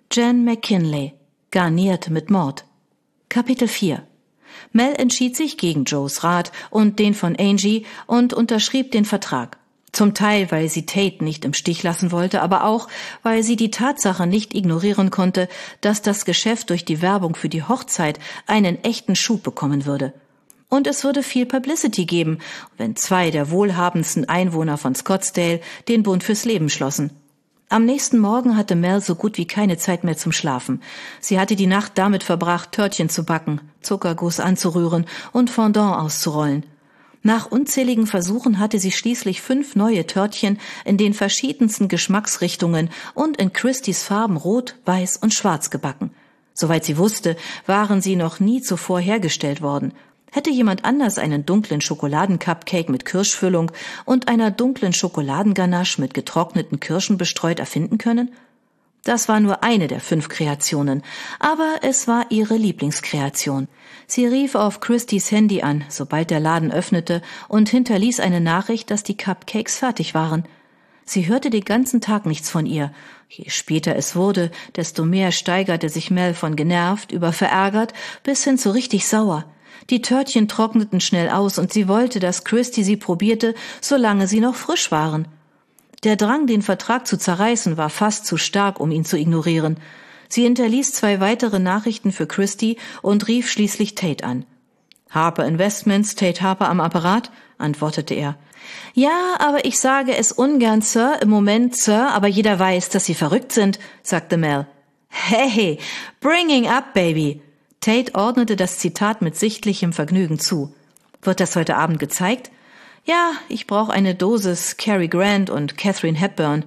Jan McKinley, garniert mit Mord. Kapitel 4. Mel entschied sich gegen Joes Rat und den von Angie und unterschrieb den Vertrag. Zum Teil, weil sie Tate nicht im Stich lassen wollte, aber auch, weil sie die Tatsache nicht ignorieren konnte, dass das Geschäft durch die Werbung für die Hochzeit einen echten Schub bekommen würde. Und es würde viel Publicity geben, wenn 2 der wohlhabendsten Einwohner von Scottsdale den Bund fürs Leben schlossen. Am nächsten Morgen hatte Mel so gut wie keine Zeit mehr zum Schlafen. Sie hatte die Nacht damit verbracht, Törtchen zu backen, Zuckerguss anzurühren und Fondant auszurollen. Nach unzähligen Versuchen hatte sie schließlich 5 neue Törtchen in den verschiedensten Geschmacksrichtungen und in Christys Farben Rot, Weiß und Schwarz gebacken. Soweit sie wusste, waren sie noch nie zuvor hergestellt worden. Hätte jemand anders einen dunklen Schokoladencupcake mit Kirschfüllung und einer dunklen Schokoladenganache mit getrockneten Kirschen bestreut erfinden können? Das war nur eine der 5 Kreationen, aber es war ihre Lieblingskreation. Sie rief auf Christys Handy an, sobald der Laden öffnete, und hinterließ eine Nachricht, dass die Cupcakes fertig waren. Sie hörte den ganzen Tag nichts von ihr. Je später es wurde, desto mehr steigerte sich Mel von genervt über verärgert bis hin zu richtig sauer. Die Törtchen trockneten schnell aus und sie wollte, dass Christy sie probierte, solange sie noch frisch waren. Der Drang, den Vertrag zu zerreißen, war fast zu stark, um ihn zu ignorieren. Sie hinterließ 2 weitere Nachrichten für Christy und rief schließlich Tate an. »Harper Investments, Tate Harper am Apparat?« antwortete er. »Ja, aber ich sage es ungern, Sir, im Moment, Sir, aber jeder weiß, dass Sie verrückt sind«, sagte Mel. »Hey, bringing up, baby!« Tate ordnete das Zitat mit sichtlichem Vergnügen zu. »Wird das heute Abend gezeigt?« »Ja, ich brauche eine Dosis Cary Grant und Katharine Hepburn.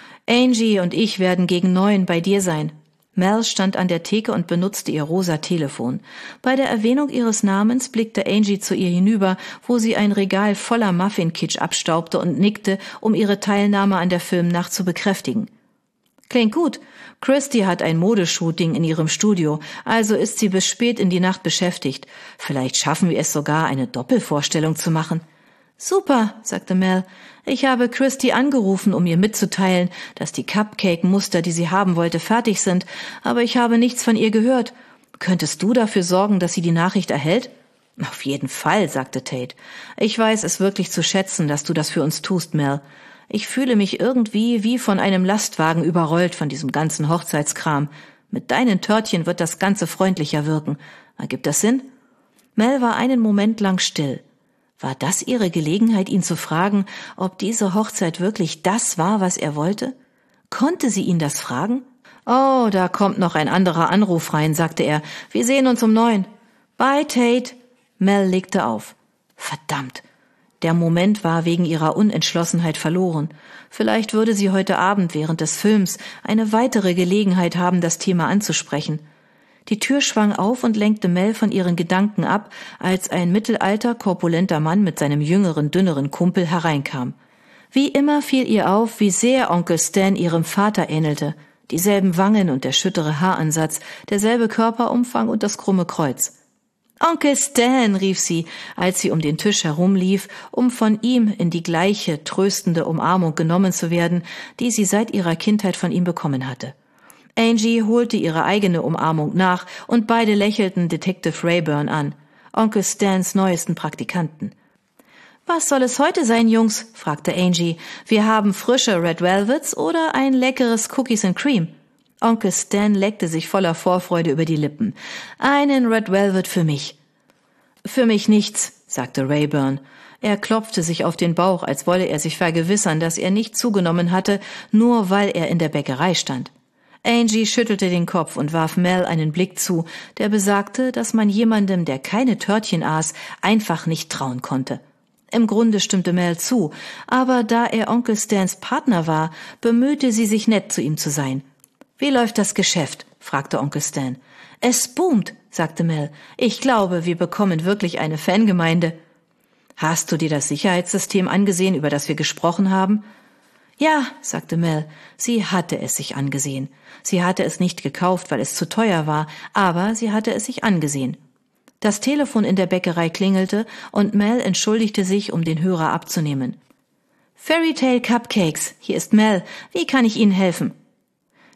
Angie und ich werden gegen 9 bei dir sein.« Mel stand an der Theke und benutzte ihr rosa Telefon. Bei der Erwähnung ihres Namens blickte Angie zu ihr hinüber, wo sie ein Regal voller Muffin-Kitsch abstaubte und nickte, um ihre Teilnahme an der Filmnacht zu bekräftigen. »Klingt gut. Christy hat ein Modeshooting in ihrem Studio, also ist sie bis spät in die Nacht beschäftigt. Vielleicht schaffen wir es sogar, eine Doppelvorstellung zu machen.« »Super«, sagte Mel. »Ich habe Christy angerufen, um ihr mitzuteilen, dass die Cupcake-Muster, die sie haben wollte, fertig sind, aber ich habe nichts von ihr gehört. Könntest du dafür sorgen, dass sie die Nachricht erhält?« »Auf jeden Fall«, sagte Tate. »Ich weiß es wirklich zu schätzen, dass du das für uns tust, Mel. Ich fühle mich irgendwie wie von einem Lastwagen überrollt von diesem ganzen Hochzeitskram. Mit deinen Törtchen wird das Ganze freundlicher wirken. Ergibt das Sinn?« Mel war einen Moment lang still. War das ihre Gelegenheit, ihn zu fragen, ob diese Hochzeit wirklich das war, was er wollte? Konnte sie ihn das fragen? »Oh, da kommt noch ein anderer Anruf rein«, sagte er. »Wir sehen uns um 9. Bye, Tate.« Mel legte auf. Verdammt. Der Moment war wegen ihrer Unentschlossenheit verloren. Vielleicht würde sie heute Abend während des Films eine weitere Gelegenheit haben, das Thema anzusprechen. Die Tür schwang auf und lenkte Mel von ihren Gedanken ab, als ein mittelalter, korpulenter Mann mit seinem jüngeren, dünneren Kumpel hereinkam. Wie immer fiel ihr auf, wie sehr Onkel Stan ihrem Vater ähnelte. Dieselben Wangen und der schüttere Haaransatz, derselbe Körperumfang und das krumme Kreuz. »Onkel Stan«, rief sie, als sie um den Tisch herumlief, um von ihm in die gleiche, tröstende Umarmung genommen zu werden, die sie seit ihrer Kindheit von ihm bekommen hatte. Angie holte ihre eigene Umarmung nach und beide lächelten Detective Rayburn an, Onkel Stans neuesten Praktikanten. »Was soll es heute sein, Jungs?« fragte Angie. »Wir haben frische Red Velvets oder ein leckeres Cookies and Cream?« Onkel Stan leckte sich voller Vorfreude über die Lippen. »Einen Red Velvet für mich.« »Für mich nichts«, sagte Rayburn. Er klopfte sich auf den Bauch, als wolle er sich vergewissern, dass er nicht zugenommen hatte, nur weil er in der Bäckerei stand. Angie schüttelte den Kopf und warf Mel einen Blick zu, der besagte, dass man jemandem, der keine Törtchen aß, einfach nicht trauen konnte. Im Grunde stimmte Mel zu, aber da er Onkel Stans Partner war, bemühte sie sich nett zu ihm zu sein. »Wie läuft das Geschäft?« fragte Onkel Stan. »Es boomt«, sagte Mel. »Ich glaube, wir bekommen wirklich eine Fangemeinde.« »Hast du dir das Sicherheitssystem angesehen, über das wir gesprochen haben?« »Ja«, sagte Mel. Sie hatte es sich angesehen. Sie hatte es nicht gekauft, weil es zu teuer war, aber sie hatte es sich angesehen. Das Telefon in der Bäckerei klingelte und Mel entschuldigte sich, um den Hörer abzunehmen. »Fairy Tale Cupcakes, hier ist Mel. Wie kann ich Ihnen helfen?«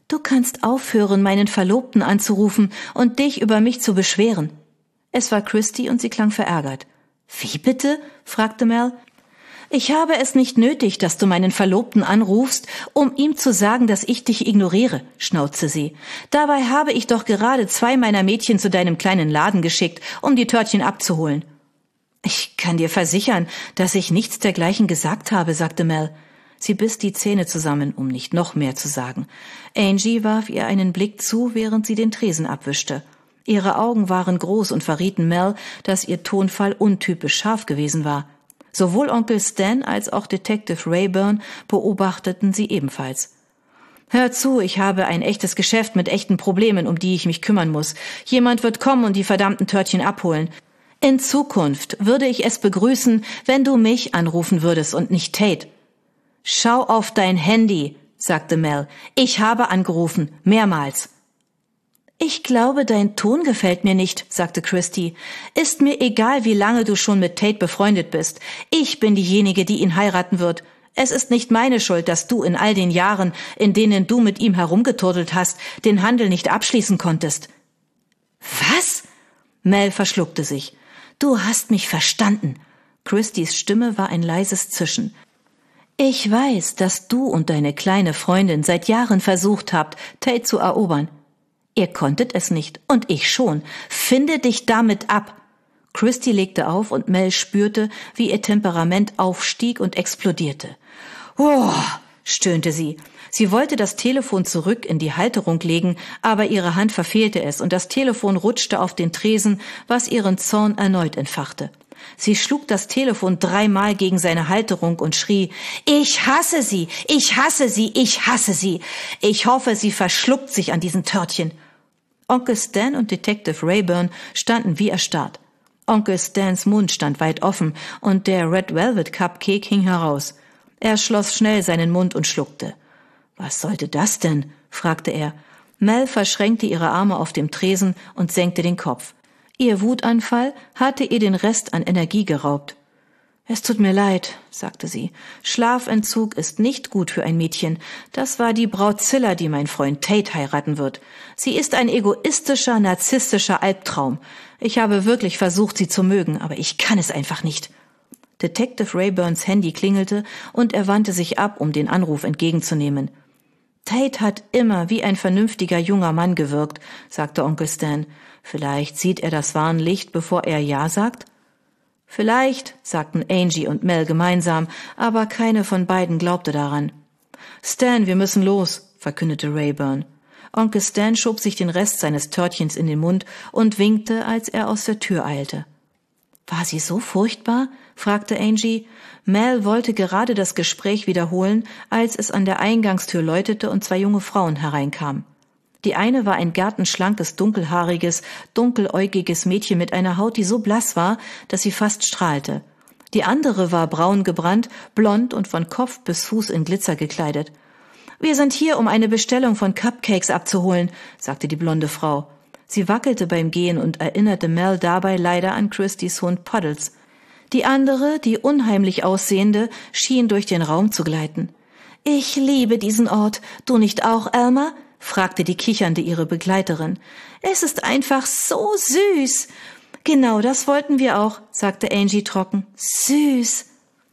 Du kannst aufhören, meinen Verlobten anzurufen und dich über mich zu beschweren. Es war Christy und sie klang verärgert. Wie bitte? Fragte Mel. Ich habe es nicht nötig, dass du meinen Verlobten anrufst, um ihm zu sagen, dass ich dich ignoriere, schnauzte sie. Dabei habe ich doch gerade 2 meiner Mädchen zu deinem kleinen Laden geschickt, um die Törtchen abzuholen. Ich kann dir versichern, dass ich nichts dergleichen gesagt habe, sagte Mel. Sie biss die Zähne zusammen, um nicht noch mehr zu sagen. Angie warf ihr einen Blick zu, während sie den Tresen abwischte. Ihre Augen waren groß und verrieten Mel, dass ihr Tonfall untypisch scharf gewesen war. Sowohl Onkel Stan als auch Detective Rayburn beobachteten sie ebenfalls. Hör zu, ich habe ein echtes Geschäft mit echten Problemen, um die ich mich kümmern muss. Jemand wird kommen und die verdammten Törtchen abholen. In Zukunft würde ich es begrüßen, wenn du mich anrufen würdest und nicht Tate. Schau auf dein Handy, sagte Mel. Ich habe angerufen, mehrmals. Ich glaube, dein Ton gefällt mir nicht, sagte Christy. Ist mir egal, wie lange du schon mit Tate befreundet bist. Ich bin diejenige, die ihn heiraten wird. Es ist nicht meine Schuld, dass du in all den Jahren, in denen du mit ihm herumgeturtelt hast, den Handel nicht abschließen konntest. Was? Mel verschluckte sich. Du hast mich verstanden. Christys Stimme war ein leises Zischen. Ich weiß, dass du und deine kleine Freundin seit Jahren versucht habt, Tate zu erobern. Ihr konntet es nicht, und ich schon. Finde dich damit ab. Christy legte auf und Mel spürte, wie ihr Temperament aufstieg und explodierte. »Oh«, stöhnte sie. Sie wollte das Telefon zurück in die Halterung legen, aber ihre Hand verfehlte es und das Telefon rutschte auf den Tresen, was ihren Zorn erneut entfachte. Sie schlug das Telefon 3-mal gegen seine Halterung und schrie, »Ich hasse sie! Ich hasse sie! Ich hasse sie! Ich hoffe, sie verschluckt sich an diesen Törtchen!« Onkel Stan und Detective Rayburn standen wie erstarrt. Onkel Stans Mund stand weit offen und der Red Velvet Cupcake hing heraus. Er schloss schnell seinen Mund und schluckte. »Was sollte das denn?« fragte er. Mel verschränkte ihre Arme auf dem Tresen und senkte den Kopf. Ihr Wutanfall hatte ihr den Rest an Energie geraubt. »Es tut mir leid«, sagte sie. »Schlafentzug ist nicht gut für ein Mädchen. Das war die Braut Zilla, die mein Freund Tate heiraten wird. Sie ist ein egoistischer, narzisstischer Albtraum. Ich habe wirklich versucht, sie zu mögen, aber ich kann es einfach nicht.« Detective Rayburns Handy klingelte und er wandte sich ab, um den Anruf entgegenzunehmen. »Tate hat immer wie ein vernünftiger junger Mann gewirkt«, sagte Onkel Stan. »Vielleicht sieht er das Warnlicht, bevor er Ja sagt?« »Vielleicht«, sagten Angie und Mel gemeinsam, aber keine von beiden glaubte daran. »Stan, wir müssen los«, verkündete Rayburn. Onkel Stan schob sich den Rest seines Törtchens in den Mund und winkte, als er aus der Tür eilte. »War sie so furchtbar?« fragte Angie. Mel wollte gerade das Gespräch wiederholen, als es an der Eingangstür läutete und 2 junge Frauen hereinkamen. Die eine war ein gärtenschlankes, dunkelhaariges, dunkeläugiges Mädchen mit einer Haut, die so blass war, dass sie fast strahlte. Die andere war braun gebrannt, blond und von Kopf bis Fuß in Glitzer gekleidet. »Wir sind hier, um eine Bestellung von Cupcakes abzuholen«, sagte die blonde Frau. Sie wackelte beim Gehen und erinnerte Mel dabei leider an Christys Hund Puddles. Die andere, die unheimlich aussehende, schien durch den Raum zu gleiten. »Ich liebe diesen Ort. Du nicht auch, Elmer?« fragte die Kichernde ihre Begleiterin. »Es ist einfach so süß.« »Genau das wollten wir auch«, sagte Angie trocken. »Süß.«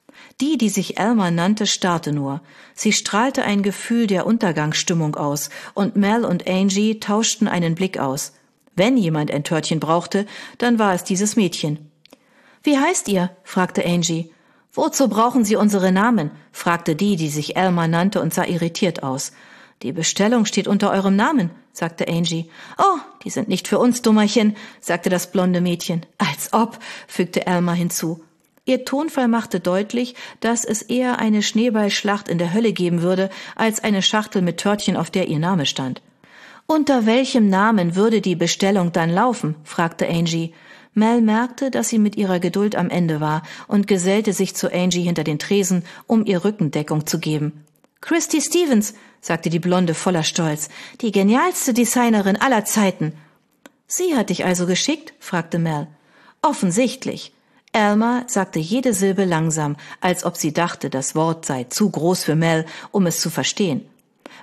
Die sich Elmer nannte, starrte nur. Sie strahlte ein Gefühl der Untergangsstimmung aus, und Mel und Angie tauschten einen Blick aus. Wenn jemand ein Törtchen brauchte, dann war es dieses Mädchen. »Wie heißt ihr?« fragte Angie. »Wozu brauchen Sie unsere Namen?« fragte die sich Elmer nannte und sah irritiert aus. »Die Bestellung steht unter eurem Namen«, sagte Angie. »Oh, die sind nicht für uns, Dummerchen«, sagte das blonde Mädchen. »Als ob«, fügte Elmer hinzu. Ihr Tonfall machte deutlich, dass es eher eine Schneeballschlacht in der Hölle geben würde, als eine Schachtel mit Törtchen, auf der ihr Name stand. »Unter welchem Namen würde die Bestellung dann laufen?« fragte Angie. Mel merkte, dass sie mit ihrer Geduld am Ende war und gesellte sich zu Angie hinter den Tresen, um ihr Rückendeckung zu geben. »Christy Stevens«, sagte die Blonde voller Stolz, »die genialste Designerin aller Zeiten.« »Sie hat dich also geschickt?« fragte Mel. »Offensichtlich.« Elmer sagte jede Silbe langsam, als ob sie dachte, das Wort sei zu groß für Mel, um es zu verstehen.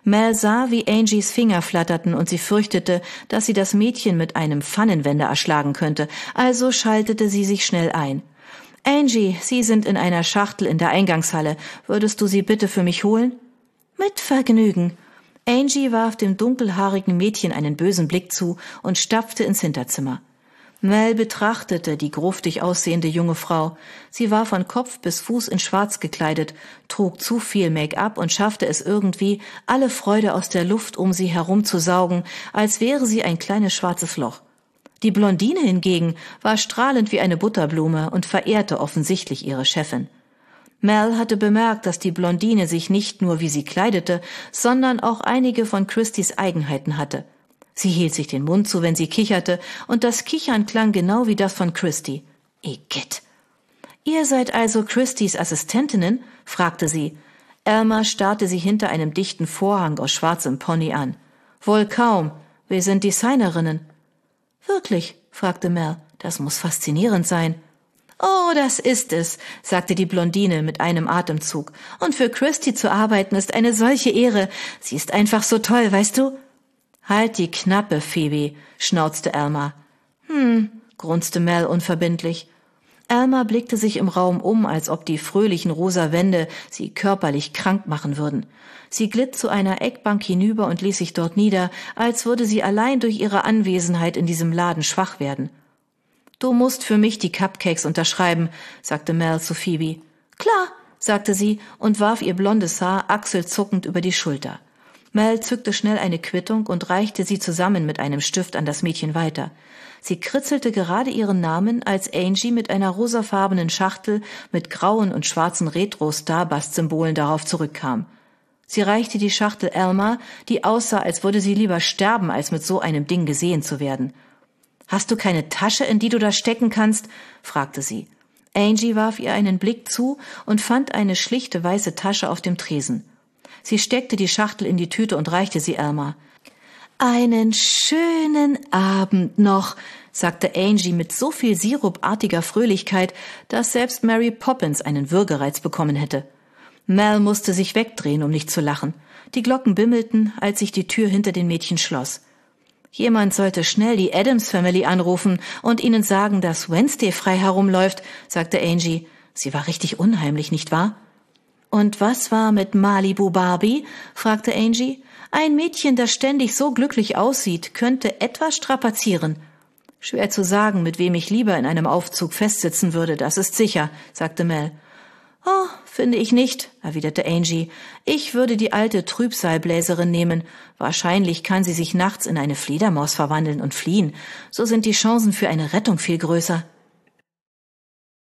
Mel sah, wie Angies Finger flatterten und sie fürchtete, dass sie das Mädchen mit einem Pfannenwender erschlagen könnte, also schaltete sie sich schnell ein. »Angie, Sie sind in einer Schachtel in der Eingangshalle. Würdest du sie bitte für mich holen?« »Mit Vergnügen.« Angie warf dem dunkelhaarigen Mädchen einen bösen Blick zu und stapfte ins Hinterzimmer. Mel betrachtete die gruftig aussehende junge Frau. Sie war von Kopf bis Fuß in Schwarz gekleidet, trug zu viel Make-up und schaffte es irgendwie, alle Freude aus der Luft um sie herumzusaugen, als wäre sie ein kleines schwarzes Loch. Die Blondine hingegen war strahlend wie eine Butterblume und verehrte offensichtlich ihre Chefin. Mel hatte bemerkt, dass die Blondine sich nicht nur wie sie kleidete, sondern auch einige von Christys Eigenheiten hatte. Sie hielt sich den Mund zu, wenn sie kicherte, und das Kichern klang genau wie das von Christy. Igitt! »Ihr seid also Christys Assistentinnen?« fragte sie. Elmer starrte sie hinter einem dichten Vorhang aus schwarzem Pony an. »Wohl kaum. Wir sind Designerinnen.« »Wirklich?« fragte Mel. »Das muss faszinierend sein.« »Oh, das ist es«, sagte die Blondine mit einem Atemzug. »Und für Christy zu arbeiten ist eine solche Ehre. Sie ist einfach so toll, weißt du?« »Halt die Knappe, Phoebe«, schnauzte Elmer. Grunzte Mel unverbindlich. Elmer blickte sich im Raum um, als ob die fröhlichen rosa Wände sie körperlich krank machen würden. Sie glitt zu einer Eckbank hinüber und ließ sich dort nieder, als würde sie allein durch ihre Anwesenheit in diesem Laden schwach werden. »Du musst für mich die Cupcakes unterschreiben«, sagte Mel zu Phoebe. »Klar«, sagte sie und warf ihr blondes Haar achselzuckend über die Schulter. Mel zückte schnell eine Quittung und reichte sie zusammen mit einem Stift an das Mädchen weiter. Sie kritzelte gerade ihren Namen, als Angie mit einer rosafarbenen Schachtel mit grauen und schwarzen Retro-Starbust-Symbolen darauf zurückkam. Sie reichte die Schachtel Elmer, die aussah, als würde sie lieber sterben, als mit so einem Ding gesehen zu werden. »Hast du keine Tasche, in die du das stecken kannst?« fragte sie. Angie warf ihr einen Blick zu und fand eine schlichte weiße Tasche auf dem Tresen. Sie steckte die Schachtel in die Tüte und reichte sie Elmer. »Einen schönen Abend noch«, sagte Angie mit so viel sirupartiger Fröhlichkeit, dass selbst Mary Poppins einen Würgereiz bekommen hätte. Mel musste sich wegdrehen, um nicht zu lachen. Die Glocken bimmelten, als sich die Tür hinter den Mädchen schloss. »Jemand sollte schnell die Addams Family anrufen und ihnen sagen, dass Wednesday frei herumläuft«, sagte Angie. Sie war richtig unheimlich, nicht wahr? »Und was war mit Malibu Barbie?« fragte Angie. »Ein Mädchen, das ständig so glücklich aussieht, könnte etwas strapazieren.« »Schwer zu sagen, mit wem ich lieber in einem Aufzug festsitzen würde, das ist sicher«, sagte Mel. »Oh, finde ich nicht«, erwiderte Angie. »Ich würde die alte Trübsalbläserin nehmen. Wahrscheinlich kann sie sich nachts in eine Fledermaus verwandeln und fliehen. So sind die Chancen für eine Rettung viel größer.«